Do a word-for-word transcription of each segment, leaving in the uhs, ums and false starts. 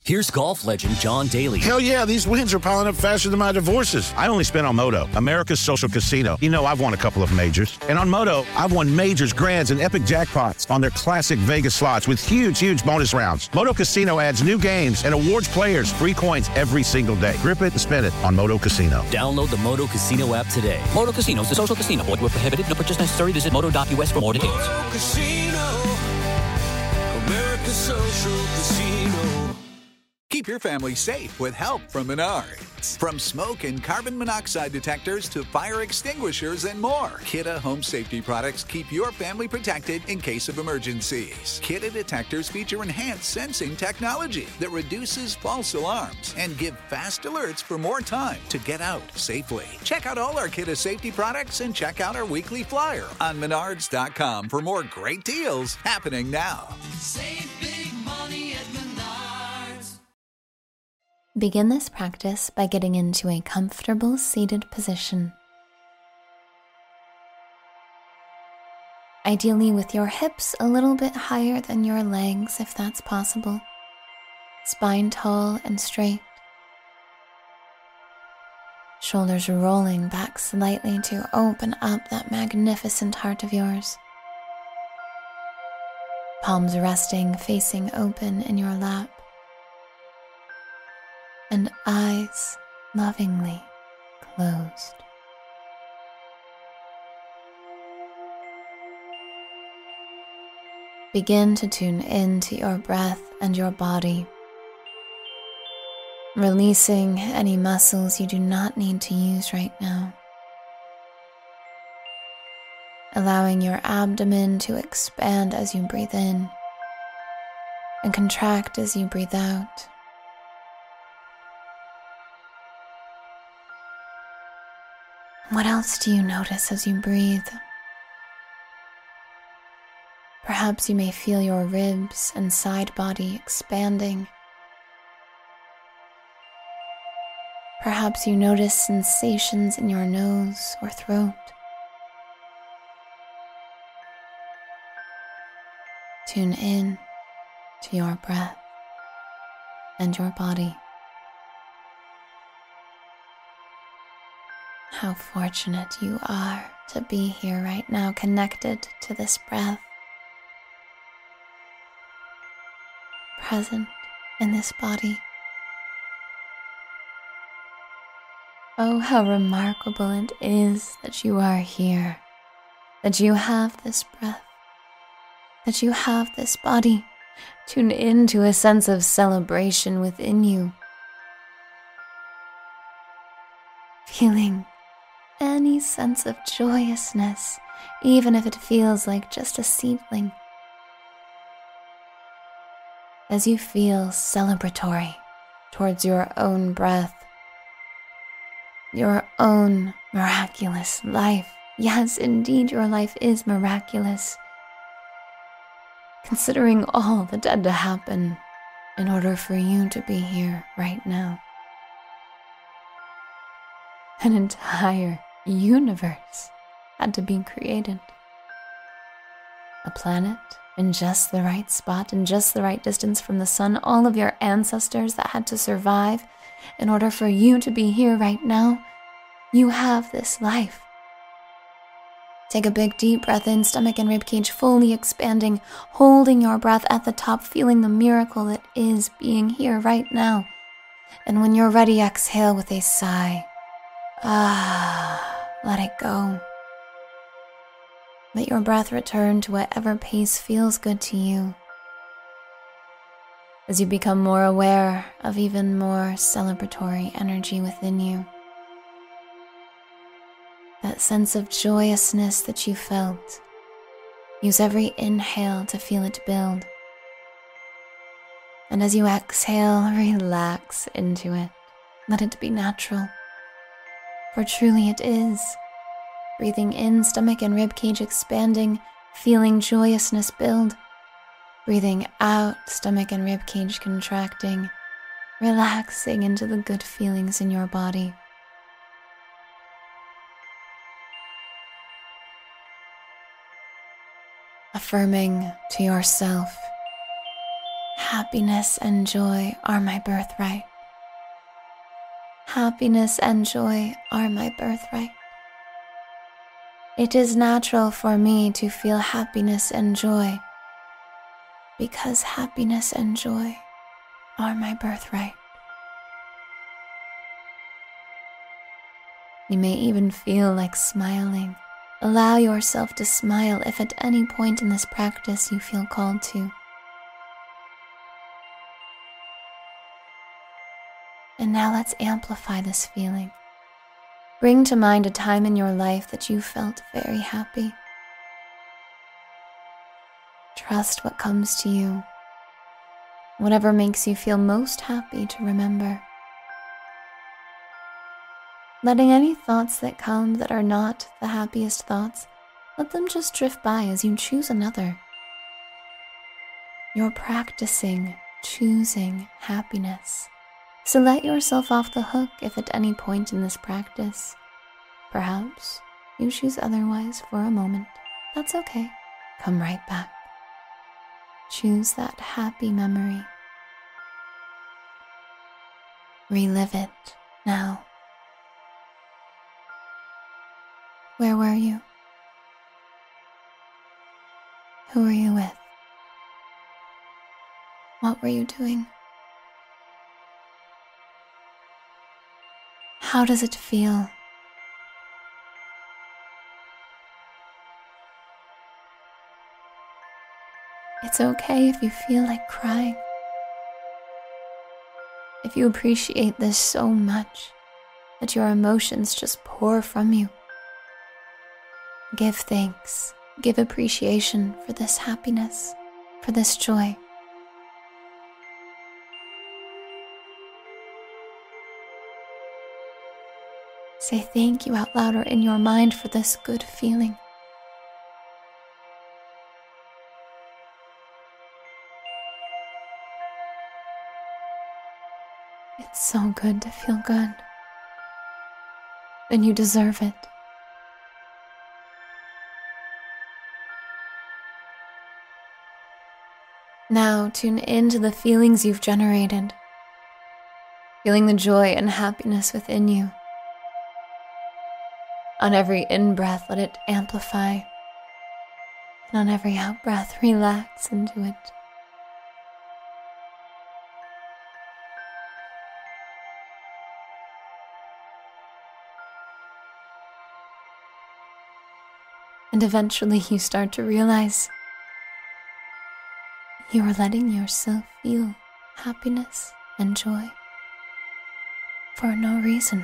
Here's golf legend John Daly. Hell yeah, these wins are piling up faster than my divorces. I only spent on Moto, America's social casino. You know, I've won a couple of majors. And on Moto, I've won majors, grands, and epic jackpots on their classic Vegas slots with huge, huge bonus rounds. Moto Casino adds new games and awards players free coins every single day. Grip it and spin it on Moto Casino. Download the Moto Casino app today. Moto Casino is the social casino. Void where prohibited. No purchase necessary. Visit moto dot u s for more details. Moto Casino, America's social casino. Keep your family safe with help from Menards. From smoke and carbon monoxide detectors to fire extinguishers and more, Kidde home safety products keep your family protected in case of emergencies. Kidde detectors feature enhanced sensing technology that reduces false alarms and give fast alerts for more time to get out safely. Check out all our Kidde safety products and check out our weekly flyer on menards dot com for more great deals happening now. Save big money at Menards. Begin this practice by getting into a comfortable seated position. Ideally with your hips a little bit higher than your legs if that's possible. Spine tall and straight. Shoulders rolling back slightly to open up that magnificent heart of yours. Palms resting, facing open in your lap. And eyes lovingly closed. Begin to tune in to your breath and your body, releasing any muscles you do not need to use right now. Allowing your abdomen to expand as you breathe in and contract as you breathe out. What else do you notice as you breathe? Perhaps you may feel your ribs and side body expanding. Perhaps you notice sensations in your nose or throat. Tune in to your breath and your body. How fortunate you are to be here right now, connected to this breath, present in this body. Oh, how remarkable it is that you are here, that you have this breath, that you have this body. Tune into a sense of celebration within you, feeling any sense of joyousness, even if it feels like just a seedling. As you feel celebratory towards your own breath, your own miraculous life. Yes, indeed, your life is miraculous. Considering all that had to happen in order for you to be here right now. An entire universe had to be created. A planet in just the right spot, in just the right distance from the sun. All of your ancestors that had to survive in order for you to be here right now. You have this life. Take a big deep breath in, stomach and ribcage fully expanding, holding your breath at the top, feeling the miracle that is being here right now. And when you're ready, exhale with a sigh. Ah, let it go. Let your breath return to whatever pace feels good to you. As you become more aware of even more celebratory energy within you. That sense of joyousness that you felt. Use every inhale to feel it build. And as you exhale, relax into it. Let it be natural. For truly it is. Breathing in, stomach and ribcage expanding, feeling joyousness build. Breathing out, stomach and ribcage contracting, relaxing into the good feelings in your body. Affirming to yourself Happiness and joy are my birthright. Happiness and joy are my birthright. It is natural for me to feel happiness and joy because happiness and joy are my birthright. You may even feel like smiling. Allow yourself to smile if at any point in this practice you feel called to. And now let's amplify this feeling. Bring to mind a time in your life that you felt very happy. Trust what comes to you. Whatever makes you feel most happy to remember. Letting any thoughts that come that are not the happiest thoughts, let them just drift by as you choose another. You're practicing choosing happiness. So let yourself off the hook if at any point in this practice, perhaps you choose otherwise for a moment. That's okay. Come right back. Choose that happy memory. Relive it now. Where were you? Who were you with? What were you doing? How does it feel? It's okay if you feel like crying. If you appreciate this so much that your emotions just pour from you, give thanks, give appreciation for this happiness, for this joy. Say thank you out loud or in your mind for this good feeling. It's so good to feel good. And you deserve it. Now tune into the feelings you've generated. Feeling the joy and happiness within you. On every in-breath, let it amplify. And on every out-breath, relax into it. And eventually you start to realize you are letting yourself feel happiness and joy for no reason.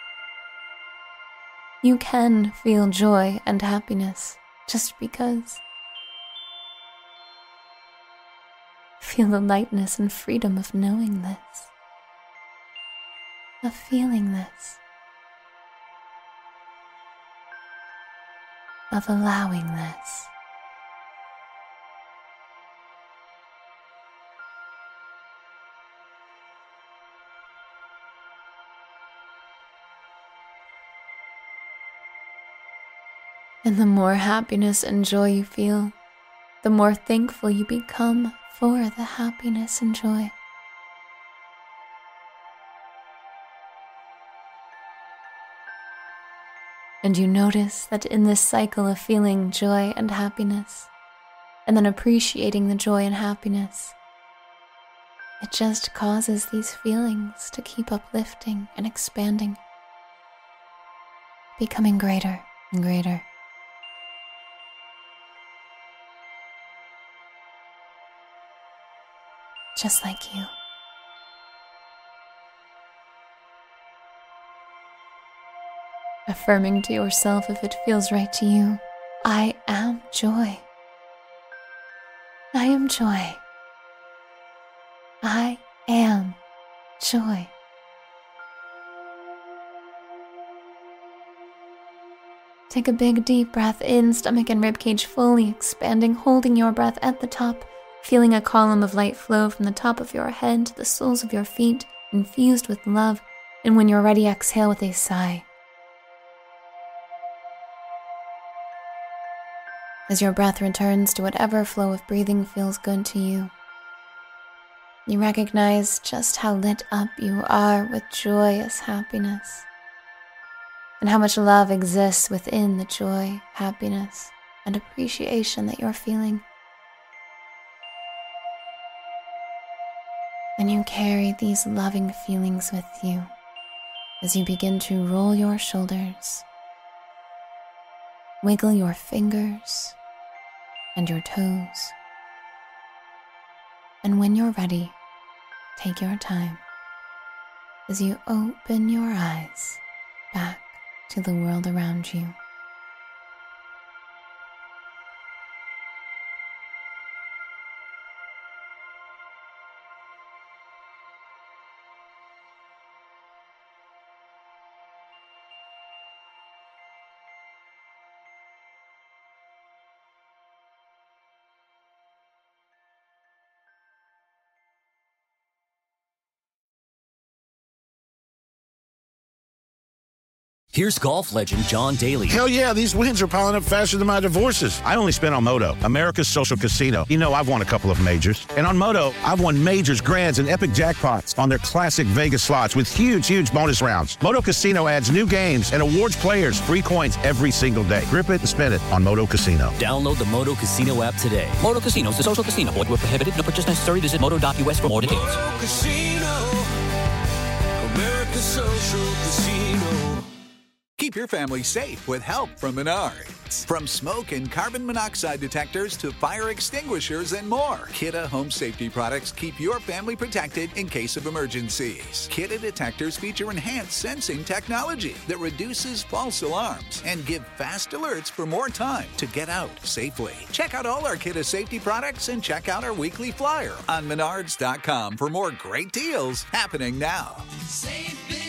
You can feel joy and happiness just because. Feel the lightness and freedom of knowing this, of feeling this, of allowing this. And the more happiness and joy you feel, the more thankful you become for the happiness and joy. And you notice that in this cycle of feeling joy and happiness, and then appreciating the joy and happiness, it just causes these feelings to keep uplifting and expanding, becoming greater and greater. Just like you. Affirming to yourself if it feels right to you, I am joy. I am joy. I am joy. Take a big deep breath in, stomach and ribcage fully expanding, holding your breath at the top, feeling a column of light flow from the top of your head to the soles of your feet, infused with love, and when you're ready, exhale with a sigh. As your breath returns to whatever flow of breathing feels good to you, You recognize just how lit up you are with joyous happiness, and how much love exists within the joy, happiness, and appreciation that you're feeling. And you carry these loving feelings with you as you begin to roll your shoulders, wiggle your fingers and your toes. And when you're ready, take your time as you open your eyes back to the world around you. Here's golf legend John Daly. Hell yeah, these wins are piling up faster than my divorces. I only spent on Moto, America's social casino. You know, I've won a couple of majors. And on Moto, I've won majors, grands, and epic jackpots on their classic Vegas slots with huge, huge bonus rounds. Moto Casino adds new games and awards players free coins every single day. Grip it and spin it on Moto Casino. Download the Moto Casino app today. Moto Casinos, the social casino. Void where prohibited. No purchase necessary. Visit moto dot u s for more details. Moto Casino, America's social casino. Keep your family safe with help from Menards. From smoke and carbon monoxide detectors to fire extinguishers and more, Kidde Home Safety products keep your family protected in case of emergencies. Kidde detectors feature enhanced sensing technology that reduces false alarms and give fast alerts for more time to get out safely. Check out all our Kidde safety products and check out our weekly flyer on menards dot com for more great deals happening now. Save big